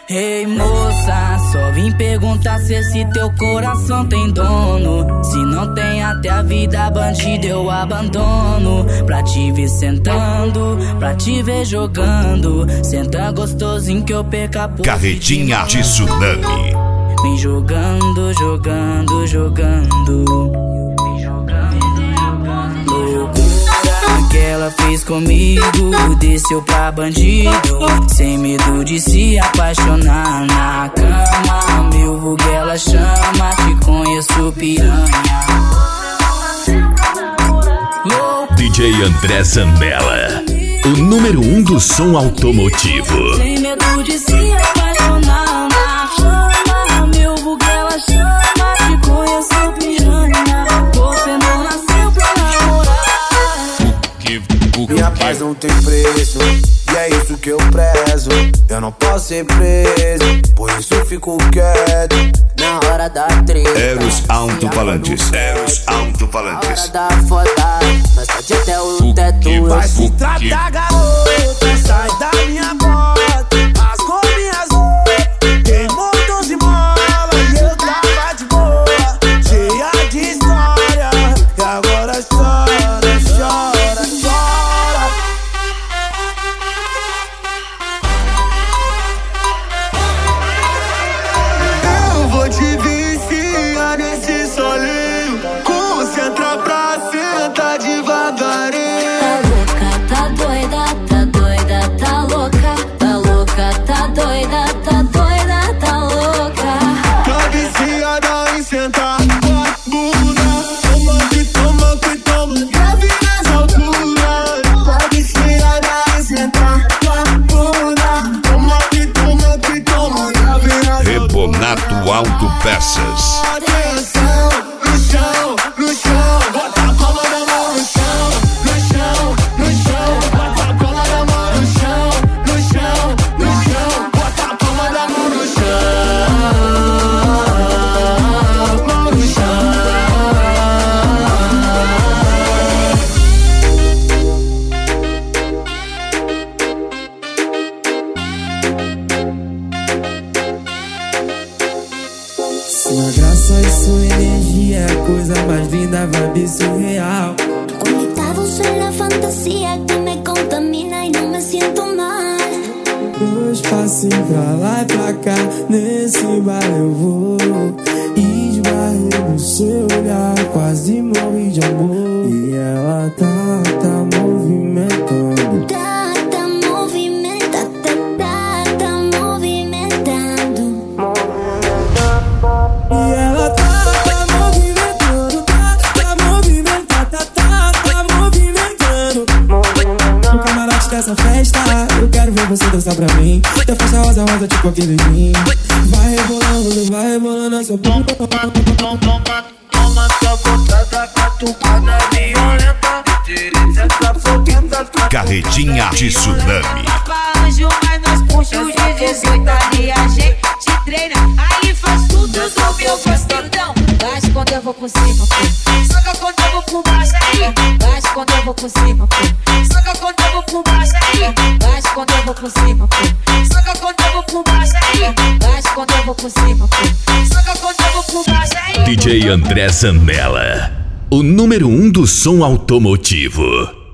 Ei moça, só vim perguntar se esse teu coração tem dono. Se não tem, até a vida bandida eu abandono. Pra te ver sentando, pra te ver jogando. Senta gostosinho que eu perca por Carretinha de Tsunami. Vem jogando, jogando, jogando. Loucura que ela fez comigo, desceu pra bandido, sem medo de se apaixonar na cama. Meu vulgo ela chama, te conheço piranha. DJ André Zambella, o número 1 do som automotivo. Sem medo de se apaixonar na cama. Meu vulgo ela chama, te conheço piranha. Você não nasceu pra namorar. Minha paz não tem preço, e é isso que eu prezo. Eu não posso ser preso, por isso eu fico quieto. Na hora da treta, Eros Alto-Falantes. Eros Alto-Falantes. na hora da foda, nós pode até o teto. Vai se tratar, garota, sai da minha bota. Rasgou minhas roupas, queimou 12 molas. E eu tava de boa, cheia de história. E agora chora, chora, chora. Eu vou te viciar nesse solinho. Concentra pra sentar devagarinho. Tá doida, tá doida, tá louca. Tá louca, tá doida, tá doida, tá louca. Tá viciada em sentar com a bunda. Toma que toma que toma, grave nas alturas. Tá viciada em sentar com a bunda. Toma que toma que toma, grave nas alturas. Rebonato Autopeças. Atenção, no chão, no chão. Bota a palma da mão no chão, no chão, no chão. Bota a palma da mão no chão, no chão, no chão. Bota a palma da mão no chão, mão no chão. Sua graça e sua energia é a coisa mais linda, vibe surreal. Conectados en la fantasía que me contamina y no me siento mal. Dois passinhos pra lá e pra cá, nesse baile eu vou. Esbarrei no seu olhar, quase morri de amor. E ela tá movimentando. Tá movimentando, tá movimentando. E ela tá movimentando, tá movimentando, tá movimentando. No camarote dessa festa, eu quero ver você dançar pra mim. Da faixa rosa, rosa, tipo aquele vinho. Vai rebolando a sua bunda. Toma sua gotada, catucada violenta. Direita foguenta. Carretinha de Tsunami. Pra anjo, mas nós puxa os de 18 ali, a gente treina. Aí faz tudo, eu sou meu gostosão. Baixa quando eu vou por cima, pô. Soca quando eu vou por baixo aí. Baixa quando eu vou por cima, pô. Soca quando eu vou por baixo aí. Baixa quando eu vou por cima, pô. Soca quando eu vou por baixo aí. Baixa quando eu vou por cima, pô. Soca quando eu vou por baixo aí. DJ André Zambella, o número 1 do som automotivo.